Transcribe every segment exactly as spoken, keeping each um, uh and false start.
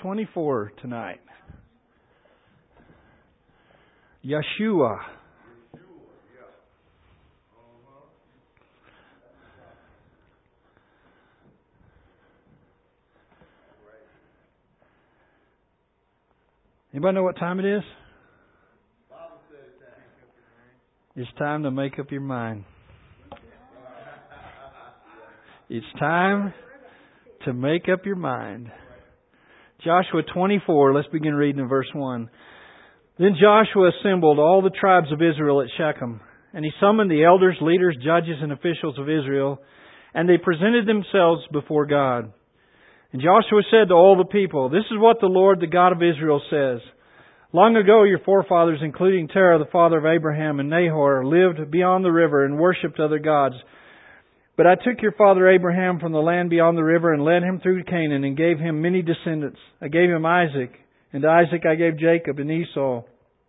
twenty-four tonight. Yeshua. Anybody know what time it is? It's time to make up your mind. It's time to make up your mind. Joshua twenty-four, let's begin reading in verse one. Then Joshua assembled all the tribes of Israel at Shechem, and he summoned the elders, leaders, judges, and officials of Israel, and they presented themselves before God. And Joshua said to all the people, "This is what the Lord, the God of Israel, says. Long ago your forefathers, including Terah, the father of Abraham, and Nahor, lived beyond the river and worshipped other gods. But I took your father Abraham from the land beyond the river and led him through Canaan and gave him many descendants. I gave him Isaac, and to Isaac I gave Jacob and Esau.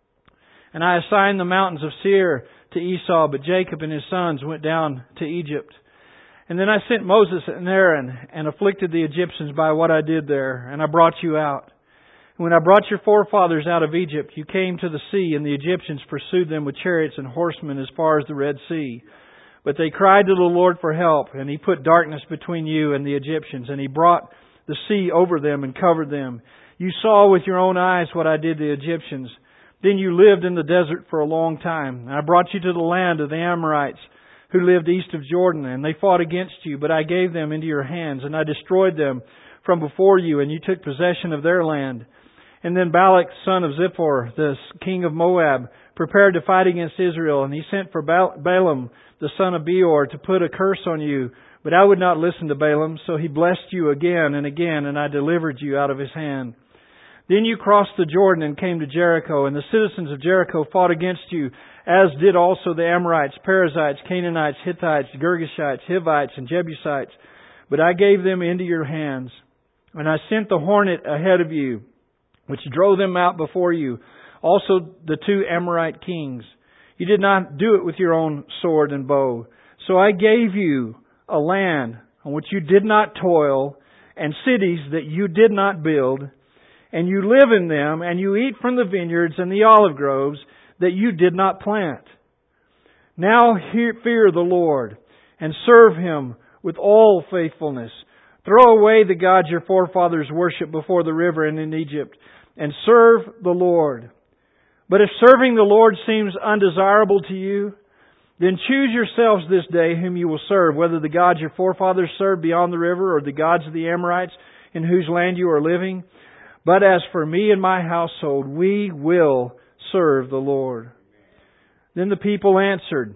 And I assigned the mountains of Seir to Esau, but Jacob and his sons went down to Egypt. And then I sent Moses and Aaron and afflicted the Egyptians by what I did there, and I brought you out. When I brought your forefathers out of Egypt, you came to the sea, and the Egyptians pursued them with chariots and horsemen as far as the Red Sea. But they cried to the Lord for help, and He put darkness between you and the Egyptians, and He brought the sea over them and covered them. You saw with your own eyes what I did to the Egyptians. Then you lived in the desert for a long time. I brought you to the land of the Amorites, who lived east of Jordan, and they fought against you, but I gave them into your hands, and I destroyed them from before you, and you took possession of their land. And then Balak, son of Zippor, the king of Moab, prepared to fight against Israel, and he sent for Balaam, the son of Beor, to put a curse on you. But I would not listen to Balaam, so he blessed you again and again, and I delivered you out of his hand. Then you crossed the Jordan and came to Jericho, and the citizens of Jericho fought against you, as did also the Amorites, Perizzites, Canaanites, Hittites, Girgashites, Hivites, and Jebusites. But I gave them into your hands. And I sent the hornet ahead of you, which drove them out before you, also the two Amorite kings. You did not do it with your own sword and bow. So I gave you a land on which you did not toil, and cities that you did not build, and you live in them, and you eat from the vineyards and the olive groves that you did not plant. Now fear the Lord, and serve Him with all faithfulness. Throw away the gods your forefathers worshipped before the river and in Egypt, and serve the Lord. But if serving the Lord seems undesirable to you, then choose yourselves this day whom you will serve, whether the gods your forefathers served beyond the river or the gods of the Amorites in whose land you are living. But as for me and my household, we will serve the Lord." Then the people answered,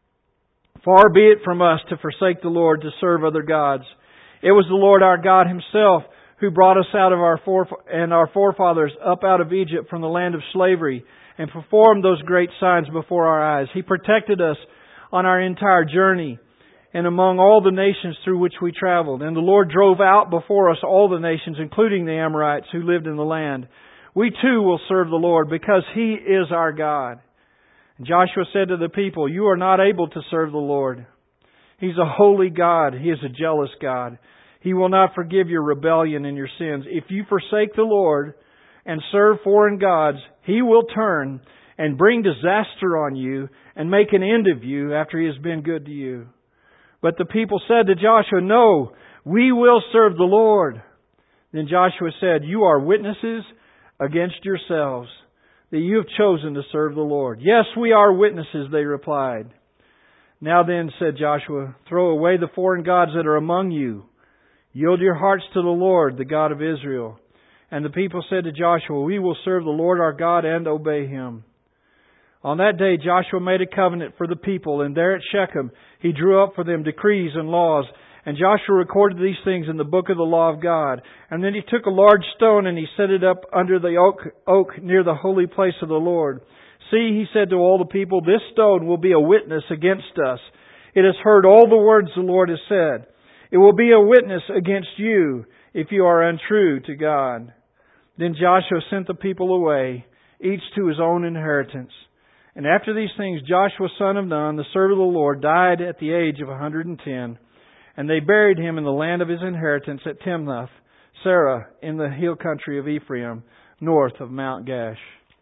"Far be it from us to forsake the Lord to serve other gods. It was the Lord our God Himself who brought us out of our foref- and our forefathers up out of Egypt from the land of slavery and performed those great signs before our eyes. He protected us on our entire journey and among all the nations through which we traveled. And the Lord drove out before us all the nations, including the Amorites who lived in the land. We too will serve the Lord because He is our God." And Joshua said to the people, "You are not able to serve the Lord. He's a holy God. He is a jealous God. He will not forgive your rebellion and your sins. If you forsake the Lord and serve foreign gods, He will turn and bring disaster on you and make an end of you after He has been good to you." But the people said to Joshua, "No, we will serve the Lord." Then Joshua said, "You are witnesses against yourselves that you have chosen to serve the Lord." "Yes, we are witnesses," they replied. "Now then," said Joshua, "throw away the foreign gods that are among you. Yield your hearts to the Lord, the God of Israel." And the people said to Joshua, "We will serve the Lord our God and obey Him." On that day Joshua made a covenant for the people, and there at Shechem he drew up for them decrees and laws. And Joshua recorded these things in the book of the law of God. And then he took a large stone and he set it up under the oak, oak near the holy place of the Lord. "See," he said to all the people, "this stone will be a witness against us. It has heard all the words the Lord has said. It will be a witness against you if you are untrue to God." Then Joshua sent the people away, each to his own inheritance. And after these things, Joshua son of Nun, the servant of the Lord, died at the age of one hundred and ten. And they buried him in the land of his inheritance at Timnath, Sarah in the hill country of Ephraim, north of Mount Gash.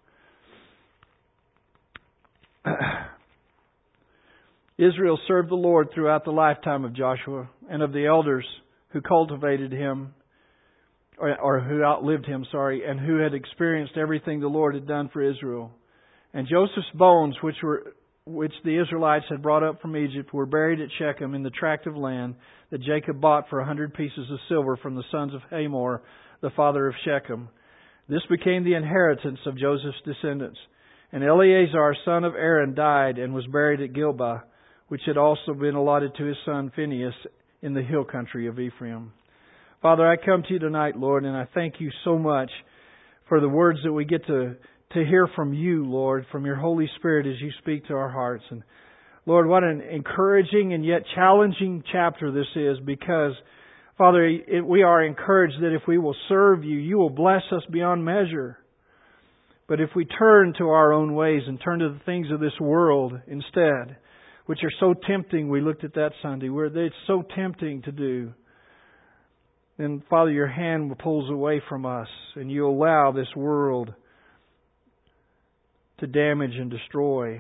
Israel served the Lord throughout the lifetime of Joshua and of the elders who cultivated him, or, or who outlived him, sorry, and who had experienced everything the Lord had done for Israel. And Joseph's bones, which were which the Israelites had brought up from Egypt, were buried at Shechem in the tract of land that Jacob bought for a hundred pieces of silver from the sons of Hamor, the father of Shechem. This became the inheritance of Joseph's descendants. And Eleazar, son of Aaron, died and was buried at Gilbah, which had also been allotted to his son Phinehas in the hill country of Ephraim. Father, I come to you tonight, Lord, and I thank you so much for the words that we get to, to hear from you, Lord, from your Holy Spirit as you speak to our hearts. And Lord, what an encouraging and yet challenging chapter this is, because, Father, it, we are encouraged that if we will serve you, you will bless us beyond measure. But if we turn to our own ways and turn to the things of this world instead, which are so tempting, we looked at that Sunday, where it's so tempting to do, then, Father, your hand pulls away from us and you allow this world to damage and destroy.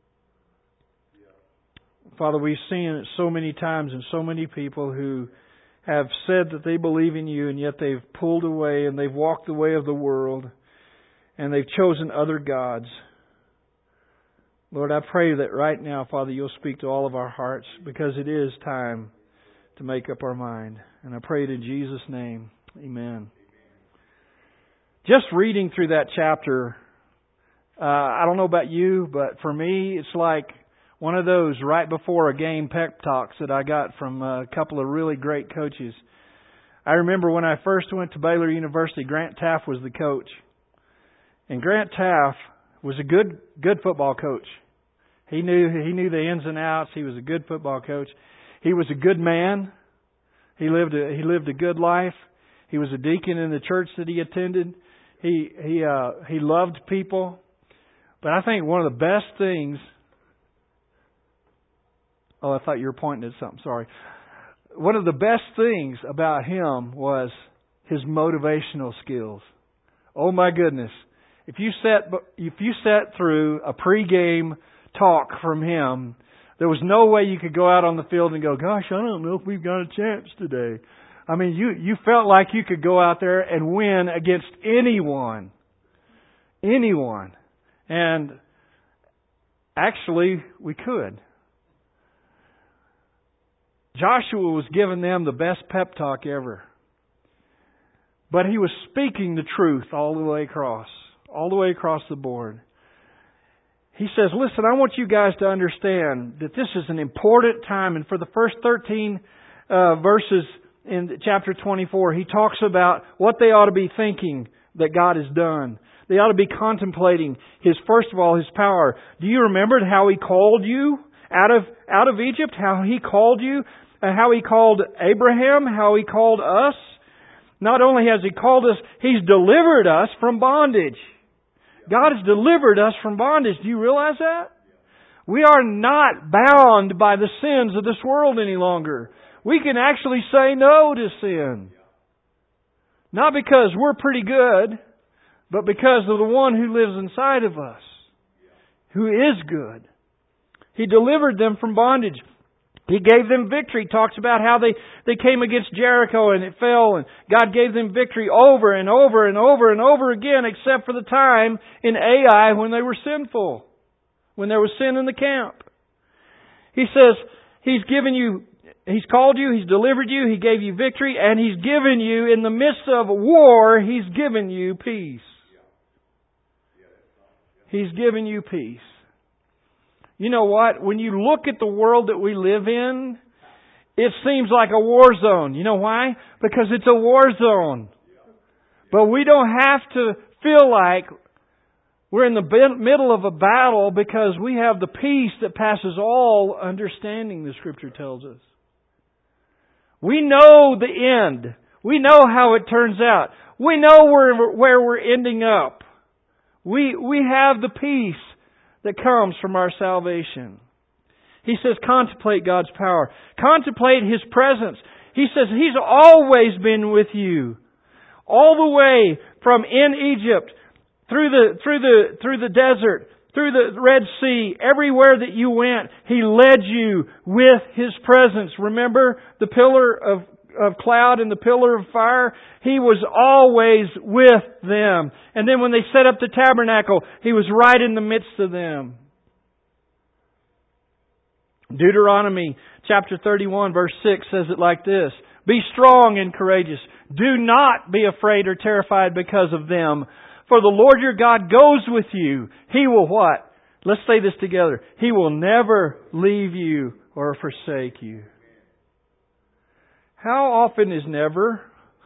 Father, we've seen it so many times in so many people who have said that they believe in you, and yet they've pulled away and they've walked the way of the world and they've chosen other gods. Lord, I pray that right now, Father, you'll speak to all of our hearts, because it is time to make up our mind. And I pray it in Jesus' name. Amen. Just reading through that chapter, uh, I don't know about you, but for me, it's like one of those right before a game pep talks that I got from a couple of really great coaches. I remember when I first went to Baylor University, Grant Taft was the coach. And Grant Taft was a good good football coach. He knew he knew the ins and outs. He was a good football coach. He was a good man. He lived a, he lived a good life. He was a deacon in the church that he attended. He he uh, he loved people. But I think one of the best things. Oh, I thought you were pointing at something. Sorry. One of the best things about him was his motivational skills. Oh my goodness! If you sat if you sat through a pregame talk from him, there was no way you could go out on the field and go, "Gosh, I don't know if we've got a chance today." I mean, you you felt like you could go out there and win against anyone, anyone, and actually we could. Joshua was giving them the best pep talk ever, but he was speaking the truth all the way across. All the way across the board. He says, listen, I want you guys to understand that this is an important time. And for the first thirteen uh, verses in chapter twenty-four, he talks about what they ought to be thinking that God has done. They ought to be contemplating His, first of all, His power. Do you remember how He called you out of out of Egypt? How He called you? Uh, how He called Abraham? How He called us? Not only has He called us, He's delivered us from bondage. God has delivered us from bondage. Do you realize that? We are not bound by the sins of this world any longer. We can actually say no to sin. Not because we're pretty good, but because of the one who lives inside of us, who is good. He delivered them from bondage. He gave them victory. Talks about how they, they came against Jericho and it fell, and God gave them victory over and over and over and over again, except for the time in Ai when they were sinful, when there was sin in the camp. He says He's given you, He's called you, He's delivered you, He gave you victory, and He's given you, in the midst of war, He's given you peace. He's given you peace. You know what? When you look at the world that we live in, it seems like a war zone. You know why? Because it's a war zone. But we don't have to feel like we're in the middle of a battle, because we have the peace that passes all understanding, the Scripture tells us. We know the end. We know how it turns out. We know where, where we're ending up. We, we have the peace that comes from our salvation. He says, contemplate God's power. Contemplate His presence. He says He's always been with you. all the way from in Egypt, through the, through the, through the desert, through the Red Sea, everywhere that you went, He led you with His presence. Remember the pillar of, of cloud and the pillar of fire? He was always with them. And then when they set up the tabernacle, He was right in the midst of them. Deuteronomy chapter thirty-one verse six says it like this. Be strong and courageous. Do not be afraid or terrified because of them. For the Lord your God goes with you. He will what? Let's say this together. He will never leave you or forsake you. How often is never?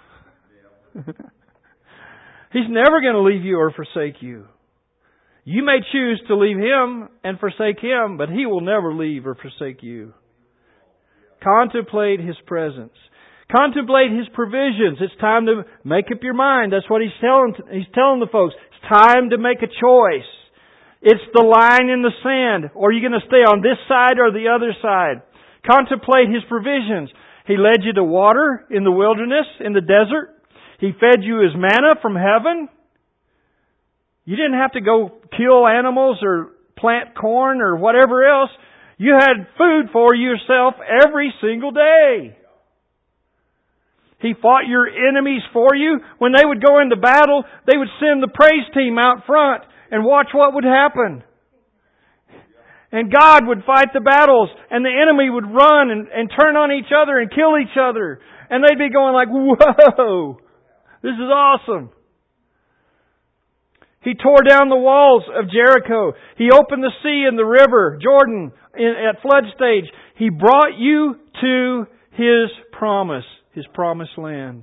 He's never going to leave you or forsake you. You may choose to leave Him and forsake Him, but He will never leave or forsake you. Contemplate His presence. Contemplate His provisions. It's time to make up your mind. That's what He's telling, He's telling the folks. It's time to make a choice. It's the line in the sand. Or are you going to stay on this side or the other side? Contemplate His provisions. He led you to water in the wilderness, in the desert. He fed you His manna from heaven. You didn't have to go kill animals or plant corn or whatever else. You had food for yourself every single day. He fought your enemies for you. When they would go into battle, they would send the praise team out front and watch what would happen. And God would fight the battles, and the enemy would run and, and turn on each other and kill each other. And they'd be going like, whoa, this is awesome. He tore down the walls of Jericho. He opened the sea and the river, Jordan, in, at flood stage. He brought you to His promise, His promised land,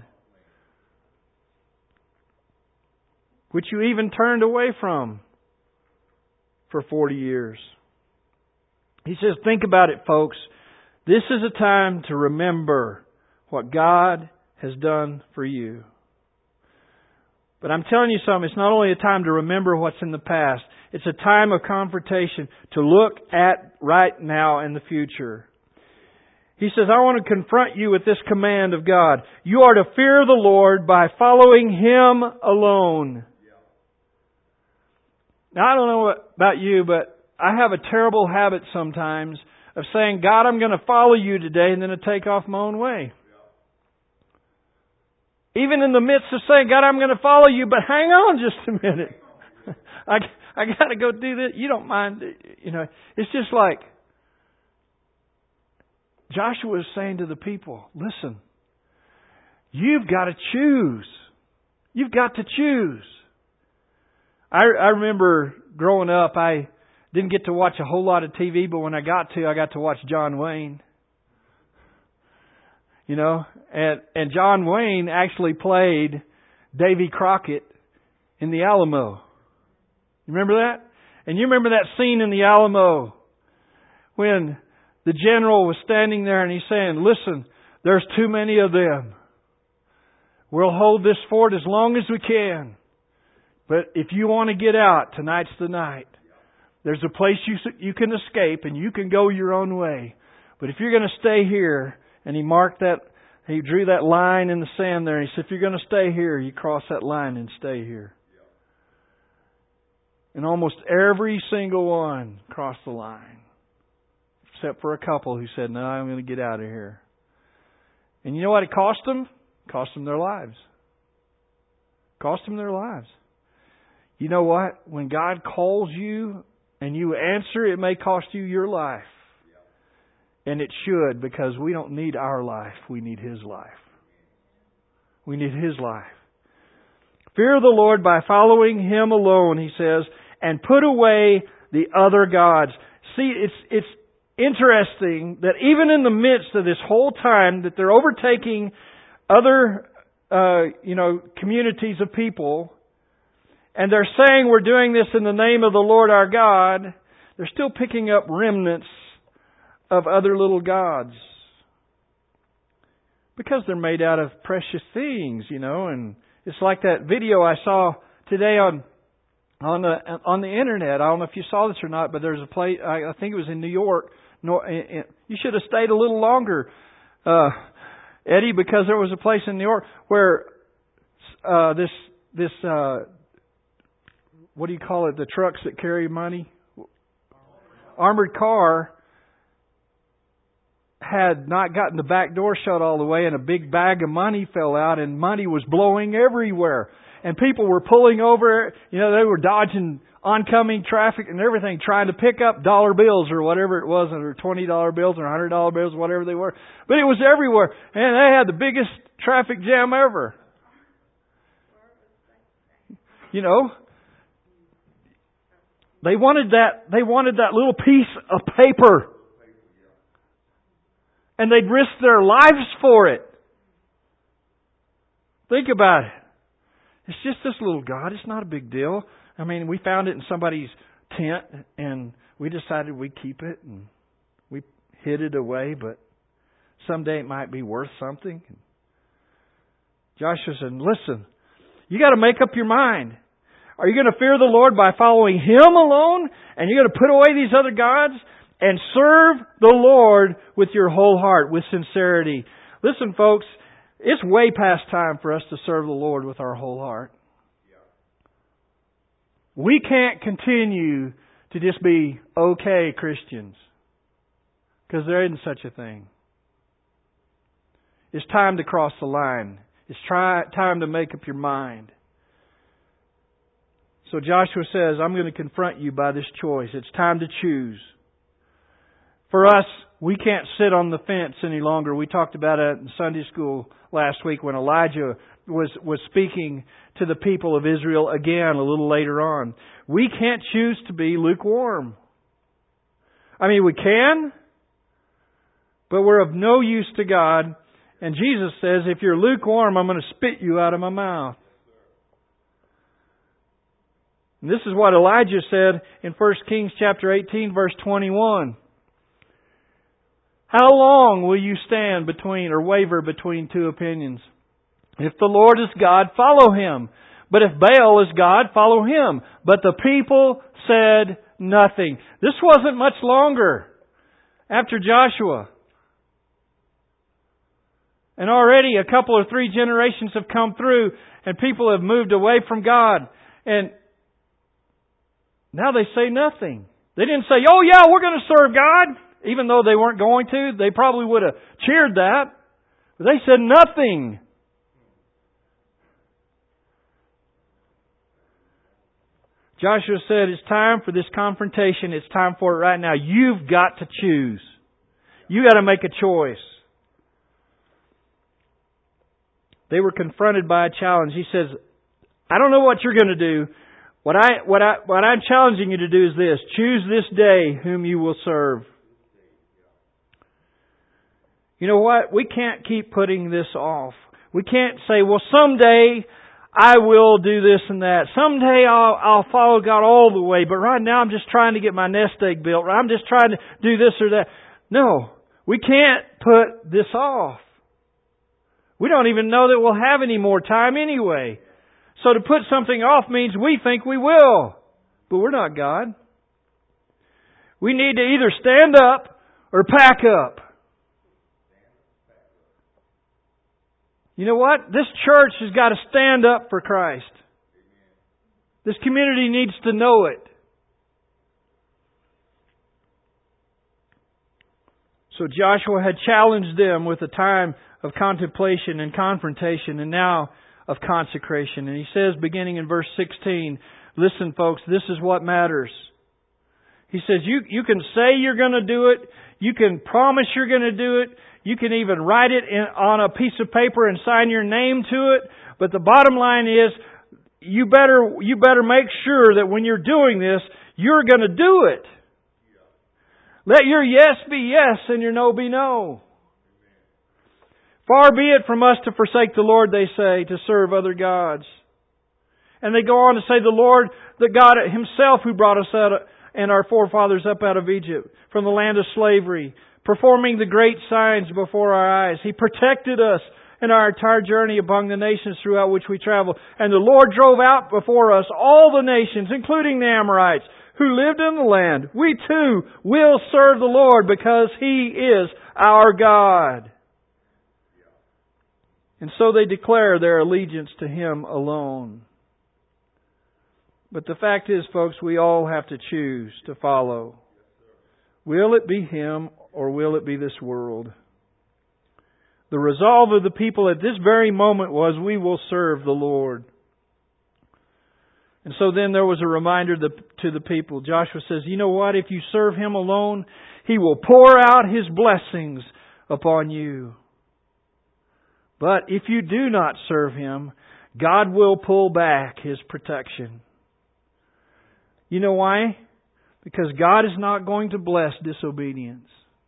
which you even turned away from for forty years. He says, think about it, folks. This is a time to remember what God has done for you. But I'm telling you something, it's not only a time to remember what's in the past, it's a time of confrontation to look at right now and the future. He says, I want to confront you with this command of God. You are to fear the Lord by following Him alone. Now, I don't know about you, but I have a terrible habit sometimes of saying, God, I'm going to follow you today, and then to take off my own way. Even in the midst of saying, God, I'm going to follow you, but hang on just a minute. I, I got to go do this. You don't mind. You know, it's just like Joshua is saying to the people, listen, you've got to choose. You've got to choose. I, I remember growing up, I didn't get to watch a whole lot of T V, but when I got to, I got to watch John Wayne. You know, and, and John Wayne actually played Davy Crockett in the Alamo. You remember that? And you remember that scene in the Alamo when the general was standing there and he's saying, listen, there's too many of them. We'll hold this fort as long as we can. But if you want to get out, tonight's the night. There's a place you you can escape and you can go your own way. But if you're going to stay here, and he marked that, he drew that line in the sand there. And he said, if you're going to stay here, you cross that line and stay here. And almost every single one crossed the line. Except for a couple who said, no, I'm going to get out of here. And you know what it cost them? It cost them their lives. It cost them their lives. You know what? When God calls you and you answer, it may cost you your life. And it should, because we don't need our life. We need His life. We need His life. Fear the Lord by following Him alone, He says, and put away the other gods. See, it's it's interesting that even in the midst of this whole time that they're overtaking other, uh, you know, communities of people, and they're saying we're doing this in the name of the Lord our God, they're still picking up remnants of other little gods. Because they're made out of precious things, you know, and it's like that video I saw today on on the on the internet. I don't know if you saw this or not, but there's a place, I think it was in New York. You should have stayed a little longer, uh, Eddie, because there was a place in New York where uh, this this uh, what do you call it? The trucks that carry money, armored car, had not gotten the back door shut all the way, and a big bag of money fell out, and money was blowing everywhere. And people were pulling over, you know, they were dodging oncoming traffic and everything, trying to pick up dollar bills or whatever it was, or twenty dollar bills or one hundred dollar bills, whatever they were. But it was everywhere. And they had the biggest traffic jam ever. You know, they wanted that, they wanted that little piece of paper. And they'd risk their lives for it. Think about it. It's just this little God. It's not a big deal. I mean, we found it in somebody's tent and we decided we'd keep it and we hid it away, but someday it might be worth something. Joshua said, listen, you got to make up your mind. Are you going to fear the Lord by following Him alone? And you're going to put away these other gods and serve the Lord with your whole heart, with sincerity. Listen, folks, it's way past time for us to serve the Lord with our whole heart. We can't continue to just be okay Christians, because there isn't such a thing. It's time to cross the line. It's try, time to make up your mind. So Joshua says, I'm going to confront you by this choice. It's time to choose. For us, we can't sit on the fence any longer. We talked about it in Sunday school last week when Elijah was, was speaking to the people of Israel again a little later on. We can't choose to be lukewarm. I mean, we can, but we're of no use to God. And Jesus says, if you're lukewarm, I'm going to spit you out of my mouth. And this is what Elijah said in First Kings chapter eighteen, verse twenty-one. How long will you stand between or waver between two opinions? If the Lord is God, follow Him. But if Baal is God, follow him. But the people said nothing. This wasn't much longer after Joshua. And already a couple or three generations have come through and people have moved away from God. And now they say nothing. They didn't say, oh yeah, we're going to serve God. Even though they weren't going to, they probably would have cheered that. But they said nothing. Joshua said, it's time for this confrontation. It's time for it right now. You've got to choose. You got to make a choice. They were confronted by a challenge. He says, I don't know what you're going to do. What I, what I, what I'm challenging you to do is this. Choose this day whom you will serve. You know what? We can't keep putting this off. We can't say, well, someday I will do this and that. Someday I'll, I'll follow God all the way. But right now I'm just trying to get my nest egg built. I'm just trying to do this or that. No, we can't put this off. We don't even know that we'll have any more time anyway. So to put something off means we think we will. But we're not God. We need to either stand up or pack up. You know what? This church has got to stand up for Christ. This community needs to know it. So Joshua had challenged them with a time of contemplation and confrontation, and now of consecration. And he says, beginning in verse sixteen, listen folks, this is what matters. He says, you, you can say you're going to do it. You can promise you're going to do it. You can even write it in, on a piece of paper and sign your name to it. But the bottom line is, you better, you better make sure that when you're doing this, you're going to do it. Let your yes be yes and your no be no. Far be it from us to forsake the Lord, they say, to serve other gods. And they go on to say, the Lord, the God Himself who brought us out and our forefathers up out of Egypt from the land of slavery, performing the great signs before our eyes. He protected us in our entire journey among the nations throughout which we traveled. And the Lord drove out before us all the nations, including the Amorites, who lived in the land. We too will serve the Lord because He is our God. And so they declare their allegiance to Him alone. But the fact is, folks, we all have to choose to follow. Will it be Him or will it be this world? The resolve of the people at this very moment was, we will serve the Lord. And so then there was a reminder to the people. Joshua says, you know what? If you serve Him alone, He will pour out His blessings upon you. But if you do not serve Him, God will pull back His protection. You know why? Because God is not going to bless disobedience.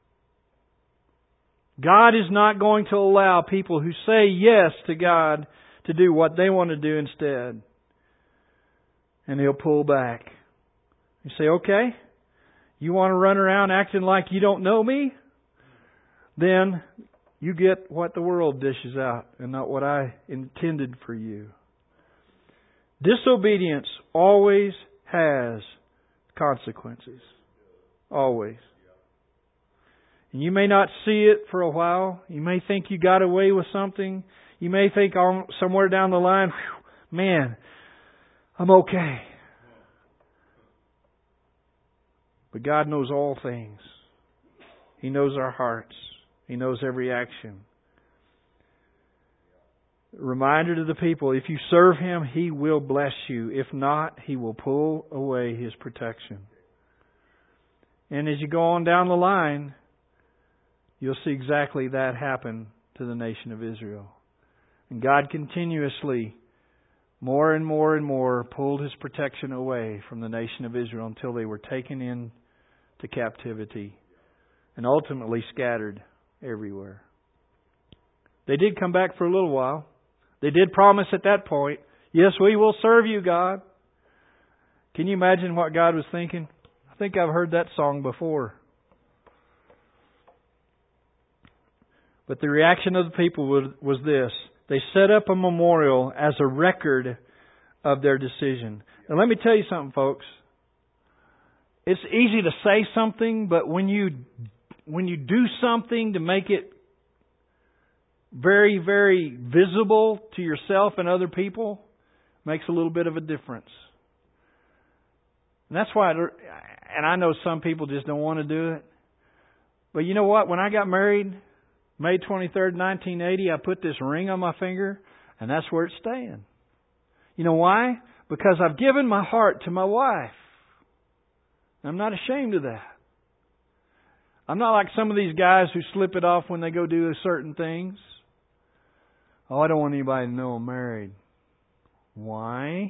God is not going to allow people who say yes to God to do what they want to do instead. And He'll pull back. You say, okay, you want to run around acting like you don't know me? Then you get what the world dishes out and not what I intended for you. Disobedience always has consequences. Always. And you may not see it for a while. You may think you got away with something. You may think somewhere down the line, man, I'm okay. But God knows all things. He knows our hearts. He knows every action. Reminder to the people, if you serve Him, He will bless you. If not, He will pull away His protection. And as you go on down the line, you'll see exactly that happen to the nation of Israel. And God continuously, more and more and more, pulled His protection away from the nation of Israel until they were taken into captivity and ultimately scattered everywhere. They did come back for a little while. They did promise at that point, yes, we will serve you, God. Can you imagine what God was thinking? I think I've heard that song before. But the reaction of the people was, was this. They set up a memorial as a record of their decision. Now let me tell you something, folks. It's easy to say something, but when you when you do something to make it very, very visible to yourself and other people, it makes a little bit of a difference. And that's why, and I know some people just don't want to do it. But you know what? When I got married, May twenty-third, nineteen eighty, I put this ring on my finger, and that's where it's staying. You know why? Because I've given my heart to my wife. I'm not ashamed of that. I'm not like some of these guys who slip it off when they go do certain things. Oh, I don't want anybody to know I'm married. Why?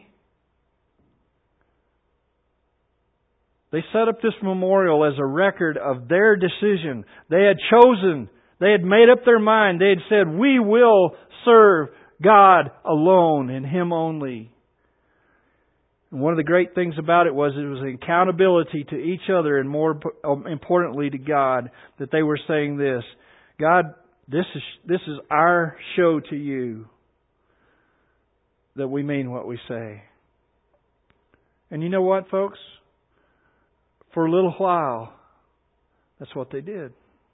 They set up this memorial as a record of their decision. They had chosen, they had made up their mind. They had said, we will serve God alone and Him only. And one of the great things about it was it was an accountability to each other and more importantly to God, that they were saying this, God, this is this is our show to you that we mean what we say. And you know what, folks? For a little while, that's what they did.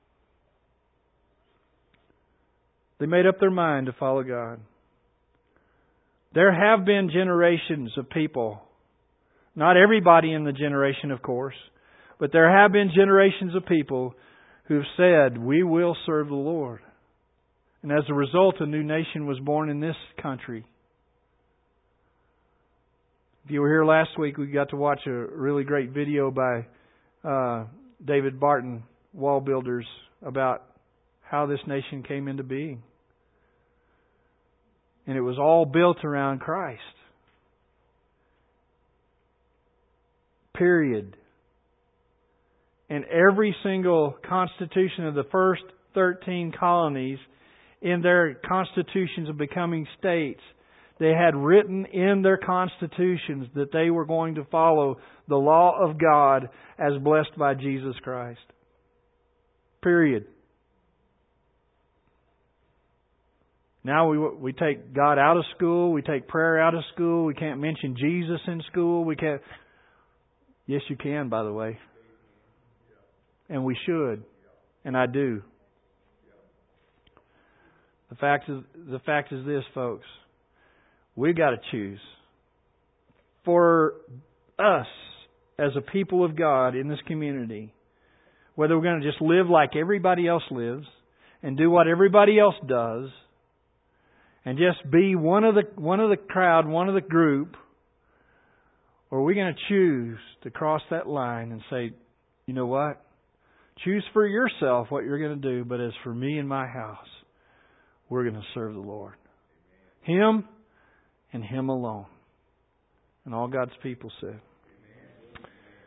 They made up their mind to follow God. There have been generations of people, not everybody in the generation, of course, but there have been generations of people who've said, we will serve the Lord. And as a result, a new nation was born in this country. If you were here last week, we got to watch a really great video by uh, David Barton, Wall Builders, about how this nation came into being. And it was all built around Christ. Period. And every single constitution of the first thirteen colonies, in their constitutions of becoming states, they had written in their constitutions that they were going to follow the law of God as blessed by Jesus Christ. Period. Now we we take God out of school. We take prayer out of school. We can't mention Jesus in school. We can't. Yes, you can, by the way. And we should. And I do. The fact is, the fact is this, folks. We got to choose. For us, as a people of God in this community, whether we're going to just live like everybody else lives and do what everybody else does, and just be one of the one of the crowd, one of the group, or are we going to choose to cross that line and say, you know what? Choose for yourself what you're going to do, but as for me and my house, we're going to serve the Lord. Him and Him alone. And all God's people said.